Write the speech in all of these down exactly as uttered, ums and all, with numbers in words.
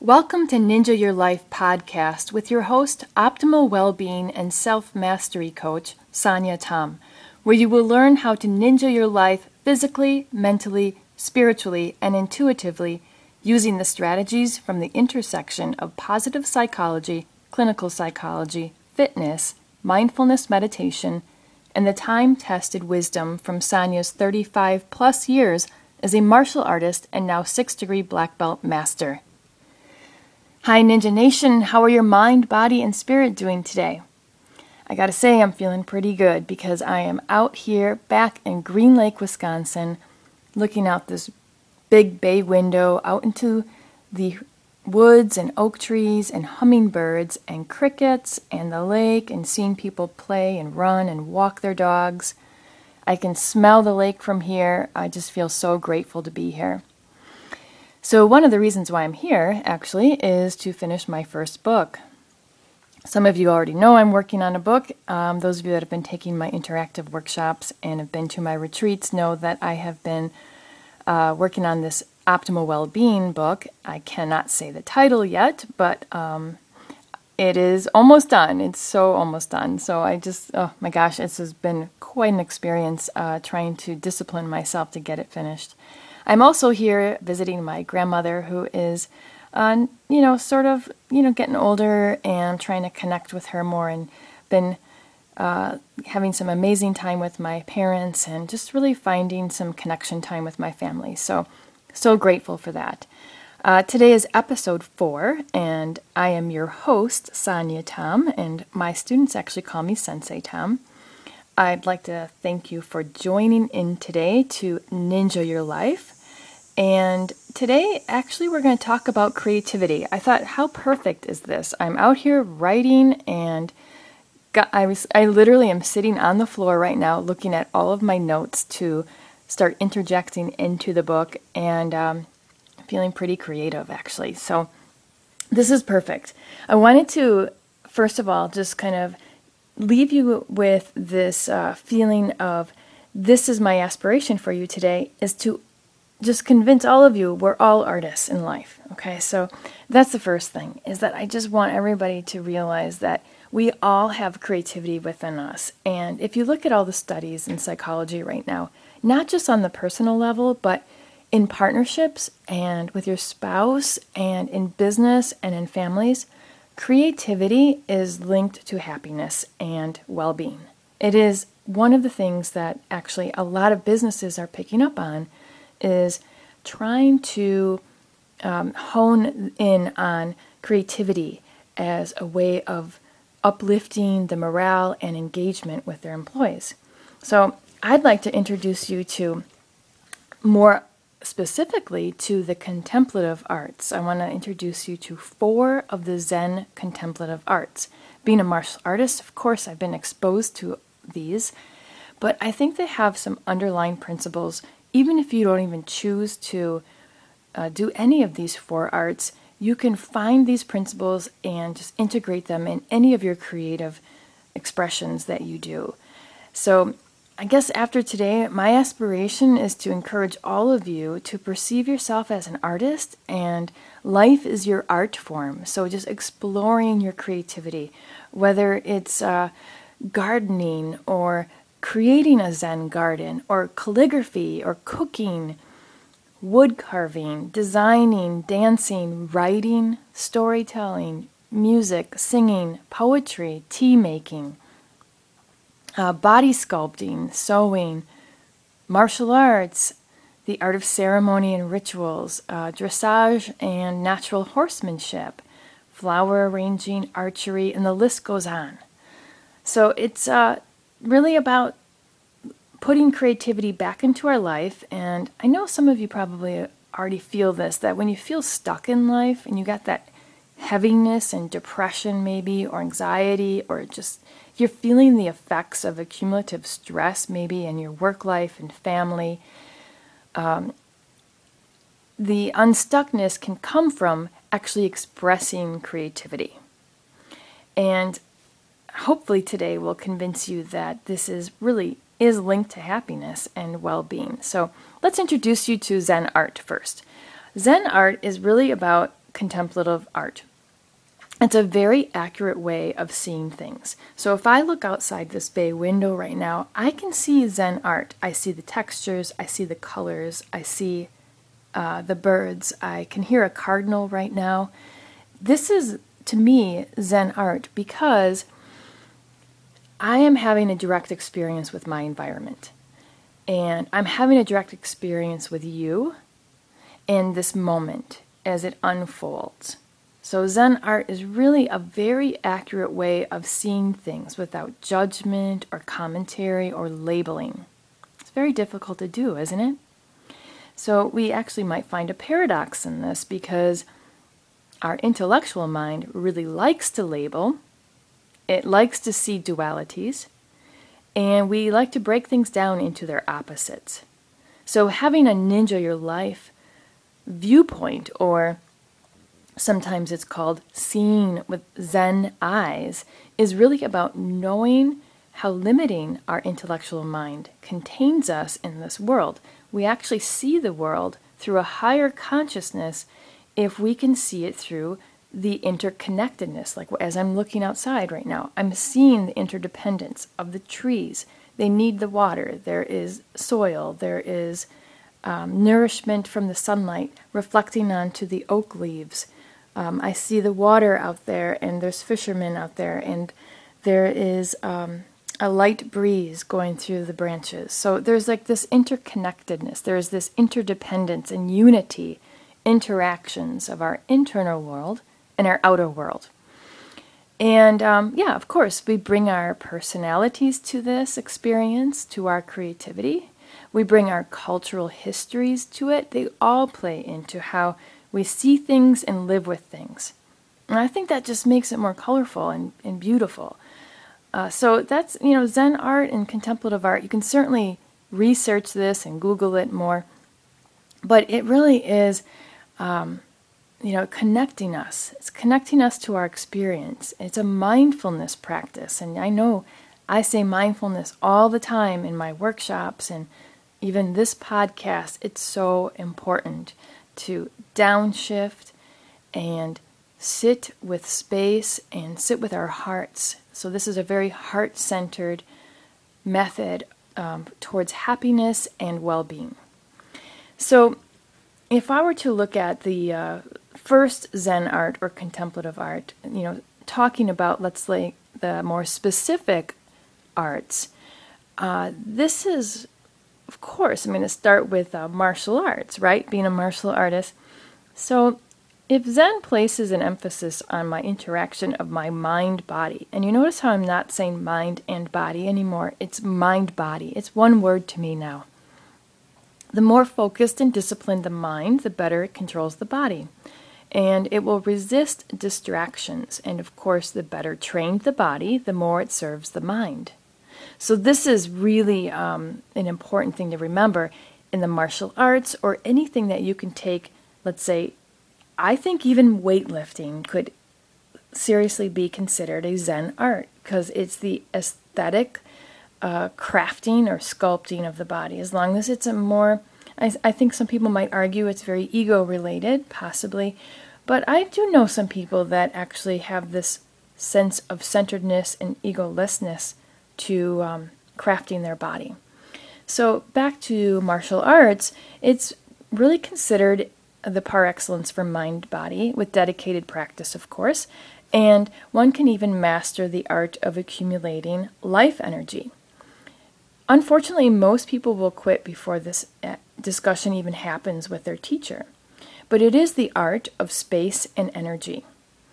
Welcome to Ninja Your Life podcast with your host, optimal well-being and self-mastery coach, Sonia Tom, where you will learn how to ninja your life physically, mentally, spiritually, and intuitively using the strategies from the intersection of positive psychology, clinical psychology, fitness, mindfulness meditation, and the time-tested wisdom from Sonia's thirty-five plus years as a martial artist and now six-degree black belt master. Hi Ninja Nation, how are your mind, body, and spirit doing today? I gotta say I'm feeling pretty good because I am out here back in Green Lake, Wisconsin, looking out this big bay window out into the woods and oak trees and hummingbirds and crickets and the lake and seeing people play and run and walk their dogs. I can smell the lake from here. I just feel so grateful to be here. So one of the reasons why I'm here, actually, is to finish my first book. Some of you already know I'm working on a book. Um, those of you that have been taking my interactive workshops and have been to my retreats know that I have been uh, working on this Optimal Wellbeing book. I cannot say the title yet, but um, it is almost done. It's so almost done. So I just, oh my gosh, this has been quite an experience uh, trying to discipline myself to get it finished. I'm also here visiting my grandmother who is, uh, you know, sort of, you know, getting older and trying to connect with her more and been uh, having some amazing time with my parents and just really finding some connection time with my family. So, so grateful for that. Uh, today is episode four, and I am your host, Sonia Tom, and my students actually call me Sensei Tom. I'd like to thank you for joining in today to Ninja Your Life. And today, actually, we're going to talk about creativity. I thought, how perfect is this? I'm out here writing, and got, I was I literally am sitting on the floor right now looking at all of my notes to start interjecting into the book, and um, feeling pretty creative, actually. So this is perfect. I wanted to, first of all, just kind of leave you with this uh, feeling of this is my aspiration for you today, is to just convince all of you we're all artists in life. Okay, so that's the first thing, is that I just want everybody to realize that we all have creativity within us. And if you look at all the studies in psychology right now, not just on the personal level, but in partnerships and with your spouse and in business and in families, creativity is linked to happiness and well-being. It is one of the things that actually a lot of businesses are picking up on, is trying to um, hone in on creativity as a way of uplifting the morale and engagement with their employees. So I'd like to introduce you to, more specifically, to the contemplative arts. I want to introduce you to four of the Zen contemplative arts. Being a martial artist, of course, I've been exposed to these, but I think they have some underlying principles. Even if you don't even choose to uh, do any of these four arts, you can find these principles and just integrate them in any of your creative expressions that you do. So I guess after today, my aspiration is to encourage all of you to perceive yourself as an artist, and life is your art form. So just exploring your creativity, whether it's uh, gardening or creating a Zen garden, or calligraphy, or cooking, wood carving, designing, dancing, writing, storytelling, music, singing, poetry, tea making, uh, body sculpting, sewing, martial arts, the art of ceremony and rituals, uh, dressage and natural horsemanship, flower arranging, archery, and the list goes on. So it's uh, really about putting creativity back into our life. And I know some of you probably already feel this, that when you feel stuck in life and you got that heaviness and depression maybe, or anxiety, or just you're feeling the effects of accumulative stress maybe in your work life and family, um, the unstuckness can come from actually expressing creativity. And hopefully today will convince you that this is really is linked to happiness and well-being. So let's introduce you to Zen art first. Zen art is really about contemplative art. It's a very accurate way of seeing things. So if I look outside this bay window right now, I can see Zen art. I see the textures, I see the colors, I see uh, the birds. I can hear a cardinal right now. This is, to me, Zen art because I am having a direct experience with my environment. And I'm having a direct experience with you in this moment as it unfolds. So Zen art is really a very accurate way of seeing things without judgment or commentary or labeling. It's very difficult to do, isn't it? So we actually might find a paradox in this because our intellectual mind really likes to label, it likes to see dualities, and we like to break things down into their opposites. So having a Ninja Your Life viewpoint, or sometimes it's called seeing with Zen eyes, is really about knowing how limiting our intellectual mind contains us in this world. We actually see the world through a higher consciousness if we can see it through the interconnectedness. Like as I'm looking outside right now, I'm seeing the interdependence of the trees. They need the water. There is soil. There is um, nourishment from the sunlight reflecting onto the oak leaves. Um, I see the water out there, and there's fishermen out there, and there is um, a light breeze going through the branches. So there's like this interconnectedness. There's this interdependence and unity, interactions of our internal world and our outer world. And um, yeah, of course, we bring our personalities to this experience, to our creativity. We bring our cultural histories to it. They all play into how we see things and live with things. And I think that just makes it more colorful and, and beautiful. Uh, so that's, you know, Zen art and contemplative art. You can certainly research this and Google it more. But it really is, um, you know, connecting us. It's connecting us to our experience. It's a mindfulness practice. And I know I say mindfulness all the time in my workshops and even this podcast. It's so important to downshift and sit with space and sit with our hearts. So this is a very heart-centered method um, towards happiness and well-being. So if I were to look at the uh, first Zen art or contemplative art, you know, talking about, let's say, the more specific arts, uh, this is, of course, I'm going to start with uh, martial arts, right? Being a martial artist. So if Zen places an emphasis on my interaction of my mind-body, and you notice how I'm not saying mind and body anymore, it's mind-body. It's one word to me now. The more focused and disciplined the mind, the better it controls the body. And it will resist distractions. And of course, the better trained the body, the more it serves the mind. So this is really um, an important thing to remember in the martial arts or anything that you can take. Let's say, I think even weightlifting could seriously be considered a Zen art because it's the aesthetic uh, crafting or sculpting of the body. As long as it's a more, I, I think some people might argue it's very ego-related, possibly, but I do know some people that actually have this sense of centeredness and egolessness to um, crafting their body. So back to martial arts, it's really considered the par excellence for mind-body, with dedicated practice, of course, and one can even master the art of accumulating life energy. Unfortunately, most people will quit before this discussion even happens with their teacher, but it is the art of space and energy.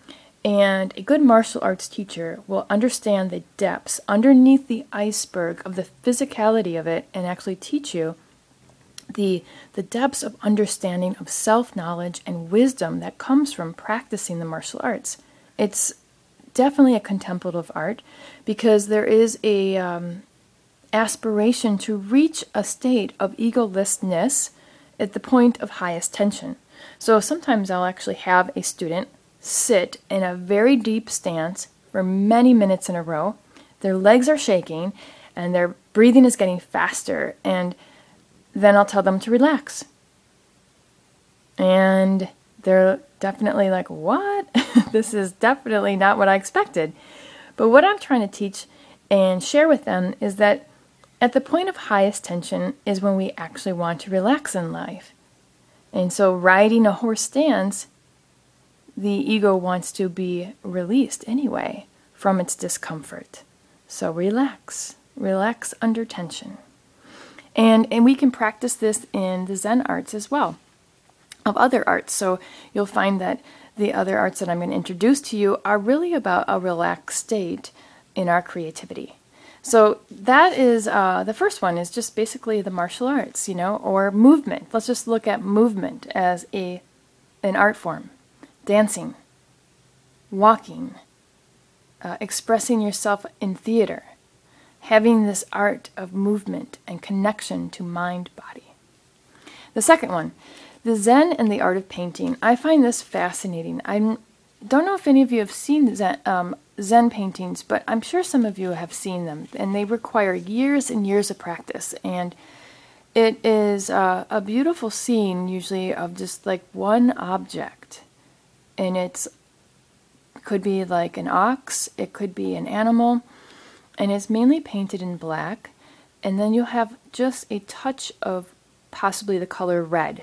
And a good martial arts teacher will understand the depths underneath the iceberg of the physicality of it and actually teach you the, the depths of understanding of self-knowledge and wisdom that comes from practicing the martial arts. It's definitely a contemplative art because there is a um, aspiration to reach a state of egolessness at the point of highest tension. So sometimes I'll actually have a student sit in a very deep stance for many minutes in a row. Their legs are shaking and their breathing is getting faster, and then I'll tell them to relax. And They're definitely like, what? This is definitely not what I expected. But what I'm trying to teach and share with them is that at the point of highest tension is when we actually want to relax in life. And so riding a horse stance, the ego wants to be released anyway from its discomfort. So relax. Relax under tension. And and we can practice this in the Zen arts as well, of other arts. So you'll find that the other arts that I'm going to introduce to you are really about a relaxed state in our creativity. So that is, uh, the first one is just basically the martial arts, you know, or movement. Let's just look at movement as a an art form. Dancing, walking, uh, expressing yourself in theater, having this art of movement and connection to mind-body. The second one, the Zen and the art of painting. I find this fascinating. I don't know if any of you have seen Zen, um, Zen paintings, but I'm sure some of you have seen them, and they require years and years of practice. And it is uh, a beautiful scene, usually, of just like one object. And it's could be like an ox, it could be an animal, and it's mainly painted in black. And then you'll have just a touch of possibly the color red.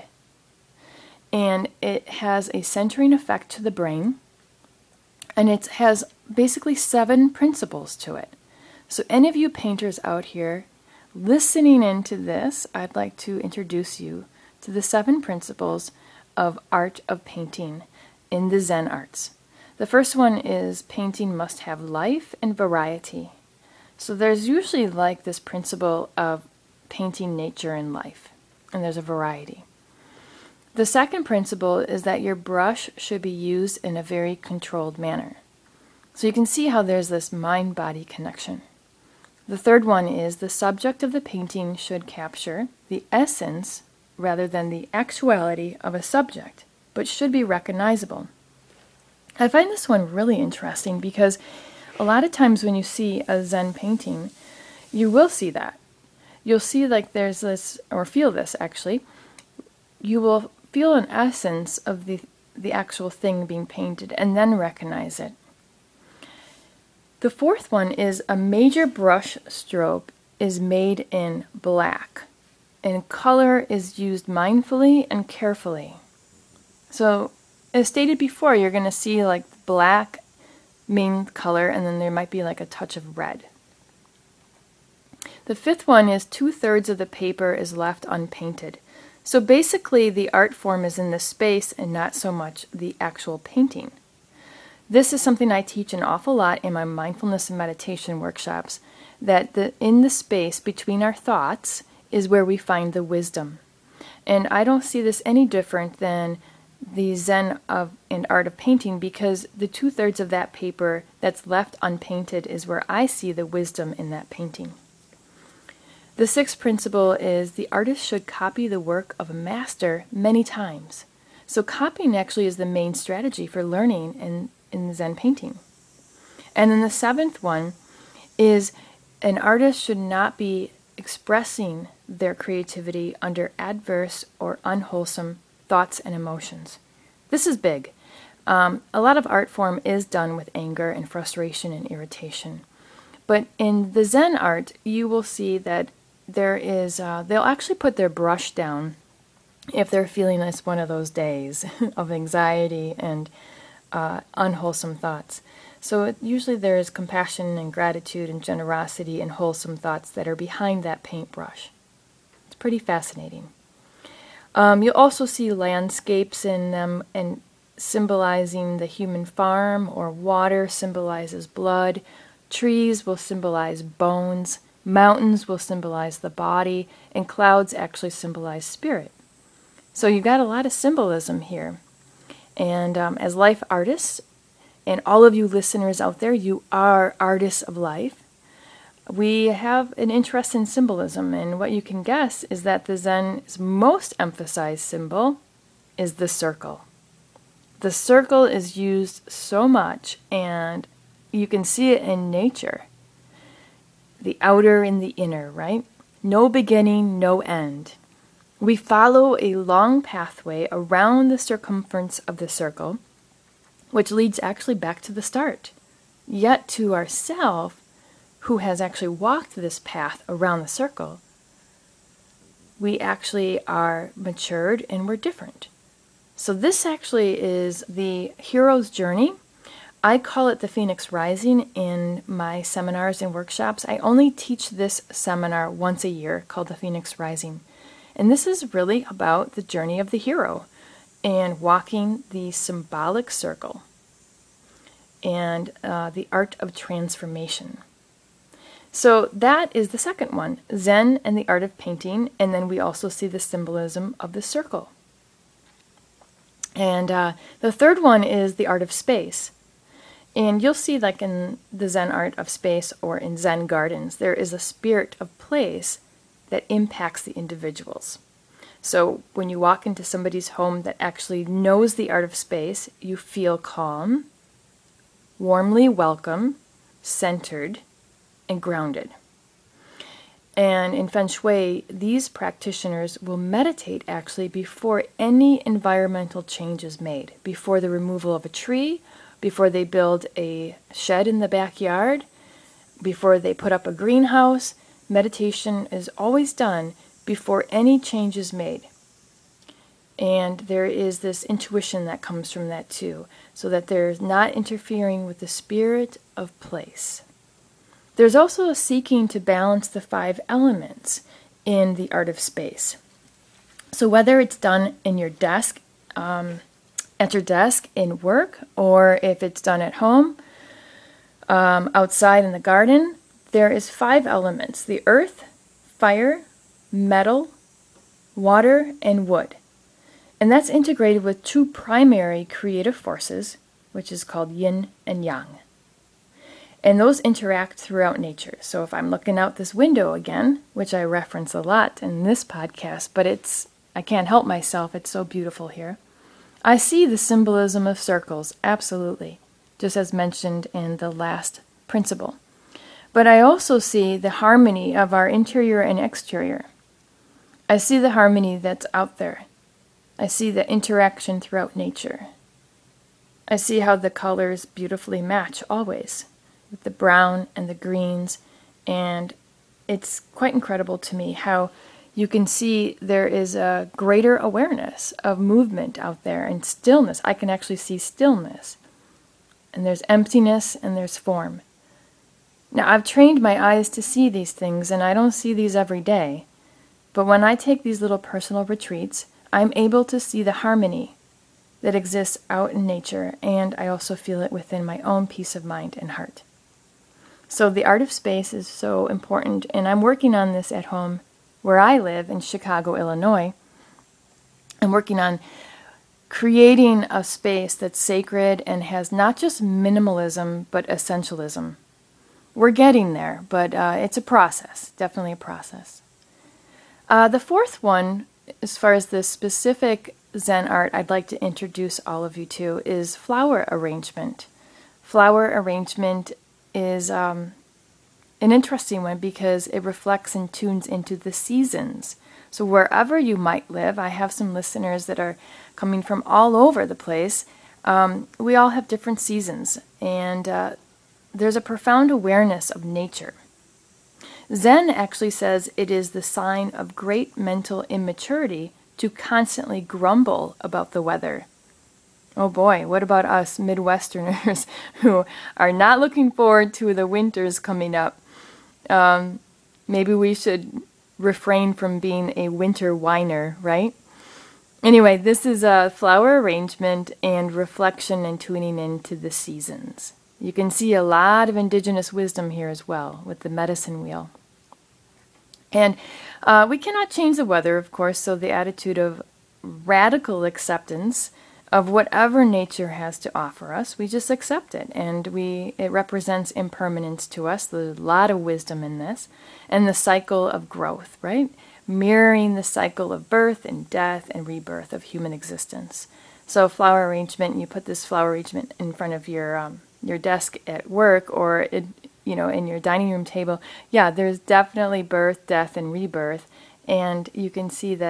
And it has a centering effect to the brain. And it has basically seven principles to it. So any of you painters out here listening into this, I'd like to introduce you to the seven principles of art of painting in the Zen arts. The first one is painting must have life and variety. So there's usually like this principle of painting nature and life, and there's a variety. The second principle is that your brush should be used in a very controlled manner. So you can see how there's this mind-body connection. The third one is the subject of the painting should capture the essence rather than the actuality of a subject, but should be recognizable. I find this one really interesting because a lot of times when you see a Zen painting, you will see that. You'll see like there's this, or feel this actually, you will feel an essence of the, the actual thing being painted and then recognize it. The fourth one is a major brush stroke is made in black, and color is used mindfully and carefully. So, as stated before, you're going to see like black main color, and then there might be like a touch of red. The fifth one is two-thirds of the paper is left unpainted. So basically, the art form is in the space and not so much the actual painting. This is something I teach an awful lot in my mindfulness and meditation workshops, that the, in the space between our thoughts is where we find the wisdom. And I don't see this any different than the Zen of and art of painting, because the two-thirds of that paper that's left unpainted is where I see the wisdom in that painting. The sixth principle is the artist should copy the work of a master many times. So copying actually is the main strategy for learning in, in Zen painting. And then the seventh one is an artist should not be expressing their creativity under adverse or unwholesome thoughts and emotions. This is big. Um, a lot of art form is done with anger and frustration and irritation. But in the Zen art, you will see that there is, uh, they'll actually put their brush down if they're feeling this one of those days of anxiety and uh, unwholesome thoughts. So it, usually there is compassion and gratitude and generosity and wholesome thoughts that are behind that paintbrush. It's pretty fascinating. Um, you'll also see landscapes in them and symbolizing the human farm, or water symbolizes blood, trees will symbolize bones, mountains will symbolize the body, and clouds actually symbolize spirit. So you've got a lot of symbolism here. And um, as life artists, and all of you listeners out there, you are artists of life. We have an interest in symbolism, and what you can guess is that the Zen's most emphasized symbol is the circle. The circle is used so much, and you can see it in nature. The outer and the inner, right? No beginning, no end. We follow a long pathway around the circumference of the circle, which leads actually back to the start, yet to ourself, who has actually walked this path around the circle. We actually are matured and we're different. So this actually is the hero's journey. I call it the Phoenix Rising in my seminars and workshops. I only teach this seminar once a year called the Phoenix Rising. And this is really about the journey of the hero and walking the symbolic circle and uh, the art of transformation. So that is the second one, Zen and the art of painting. And then we also see the symbolism of the circle. And uh, the third one is the art of space. And you'll see, like in the Zen art of space or in Zen gardens, there is a spirit of place that impacts the individuals. So when you walk into somebody's home that actually knows the art of space, you feel calm, warmly welcome, centered, and grounded. And in Feng Shui, these practitioners will meditate actually before any environmental change is made, before the removal of a tree, before they build a shed in the backyard, before they put up a greenhouse. Meditation is always done before any change is made. And there is this intuition that comes from that too, so that there's not interfering with the spirit of place. There's also a seeking to balance the five elements in the art of space. So whether it's done in your desk, um, at your desk in work, or if it's done at home, um, outside in the garden, there is five elements: the earth, fire, metal, water, and wood. And that's integrated with two primary creative forces, which is called yin and yang. And those interact throughout nature. So if I'm looking out this window again, which I reference a lot in this podcast, but it's I can't help myself, it's so beautiful here. I see the symbolism of circles, absolutely, just as mentioned in the last principle. But I also see the harmony of our interior and exterior. I see the harmony that's out there. I see the interaction throughout nature. I see how the colors beautifully match always, with the brown and the greens, and it's quite incredible to me how you can see there is a greater awareness of movement out there and stillness. I can actually see stillness. And there's emptiness and there's form. Now, I've trained my eyes to see these things, and I don't see these every day. But when I take these little personal retreats, I'm able to see the harmony that exists out in nature, and I also feel it within my own peace of mind and heart. So the art of space is so important, and I'm working on this at home where I live in Chicago, Illinois. I'm working on creating a space that's sacred and has not just minimalism, but essentialism. We're getting there, but uh, it's a process, definitely a process. Uh, the fourth one, as far as the specific Zen art I'd like to introduce all of you to, is flower arrangement. Flower arrangement is um, an interesting one because it reflects and tunes into the seasons. So wherever you might live, I have some listeners that are coming from all over the place. Um, we all have different seasons, and uh, there's a profound awareness of nature. Zen actually says it is the sign of great mental immaturity to constantly grumble about the weather. Oh boy, what about us Midwesterners who are not looking forward to the winters coming up? Um, maybe we should refrain from being a winter whiner, right? Anyway, this is a flower arrangement and reflection and tuning into the seasons. You can see a lot of indigenous wisdom here as well with the medicine wheel. And uh, we cannot change the weather, of course, so the attitude of radical acceptance of whatever nature has to offer us, we just accept it, and we it represents impermanence to us. There's a lot of wisdom in this, and the cycle of growth, right? Mirroring the cycle of birth and death and rebirth of human existence. So flower arrangement, you put this flower arrangement in front of your um, your desk at work, or it, you know, in your dining room table. Yeah, there's definitely birth, death, and rebirth, and you can see that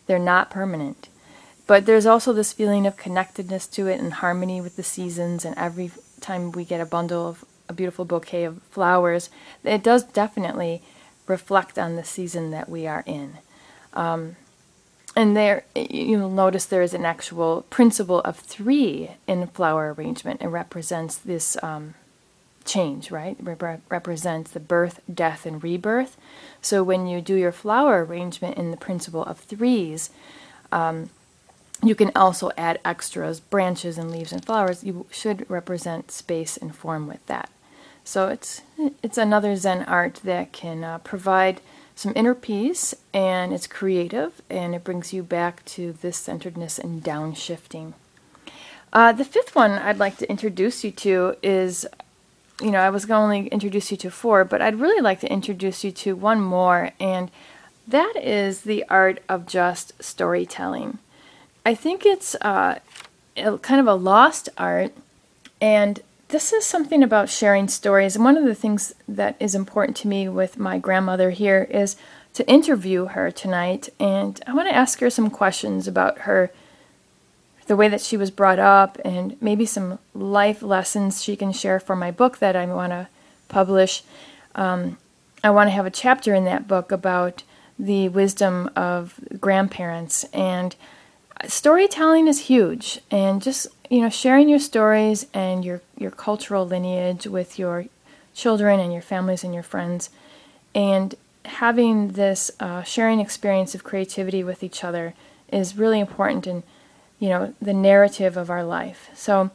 They're not permanent. But there's also this feeling of connectedness to it and harmony with the seasons, and every time we get a bundle of a beautiful bouquet of flowers, it does definitely reflect on the season that we are in. Um, and there, you'll notice there is an actual principle of three in flower arrangement. It represents this um, change, right? It rep- represents the birth, death, and rebirth. So when you do your flower arrangement in the principle of threes, um, you can also add extras, branches and leaves and flowers. You should represent space and form with that. So it's it's another Zen art that can uh, provide some inner peace, and it's creative, and it brings you back to this centeredness and downshifting. Uh, the fifth one I'd like to introduce you to is, you know, I was going to only introduce you to four, but I'd really like to introduce you to one more, and that is the art of just storytelling. I think it's uh, a, kind of a lost art, and this is something about sharing stories. And one of the things that is important to me with my grandmother here is to interview her tonight, and I want to ask her some questions about her, the way that she was brought up, and maybe some life lessons she can share for my book that I want to publish. Um, I want to have a chapter in that book about the wisdom of grandparents, and storytelling is huge, and just, you know, sharing your stories and your, your cultural lineage with your children and your families and your friends, and having this uh, sharing experience of creativity with each other is really important in, you know, the narrative of our life. So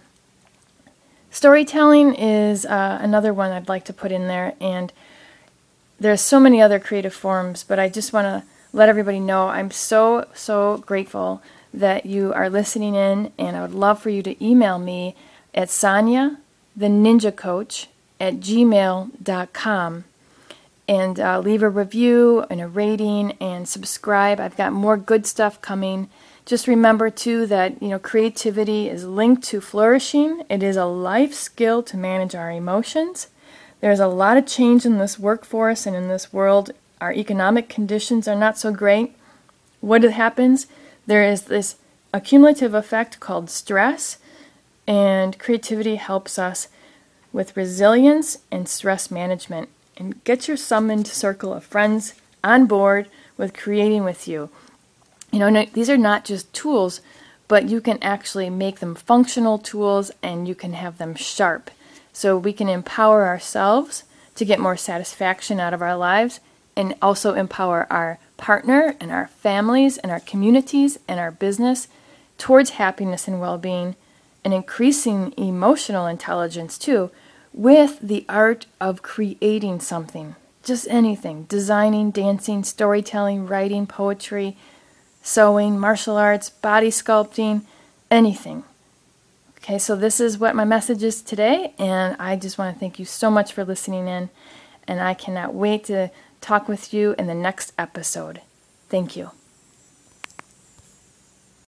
storytelling is uh, another one I'd like to put in there, and there's so many other creative forms, but I just want to let everybody know I'm so, so grateful that you are listening in, and I would love for you to email me at Sonia, the Ninja Coach, at gmail dot com, and uh, leave a review and a rating and subscribe. I've got more good stuff coming. Just remember, too, that, you know, creativity is linked to flourishing. It is a life skill to manage our emotions. There's a lot of change in this workforce and in this world. Our economic conditions are not so great. What happens? There is this accumulative effect called stress, and creativity helps us with resilience and stress management. And get your summoned circle of friends on board with creating with you. You know, no, these are not just tools, but you can actually make them functional tools, and you can have them sharp. So we can empower ourselves to get more satisfaction out of our lives, and also empower our partner and our families and our communities and our business towards happiness and well-being, and increasing emotional intelligence too, with the art of creating something. Just anything. Designing, dancing, storytelling, writing, poetry, sewing, martial arts, body sculpting, anything. Okay, so this is what my message is today, and I just want to thank you so much for listening in, and I cannot wait to talk with you in the next episode. Thank you.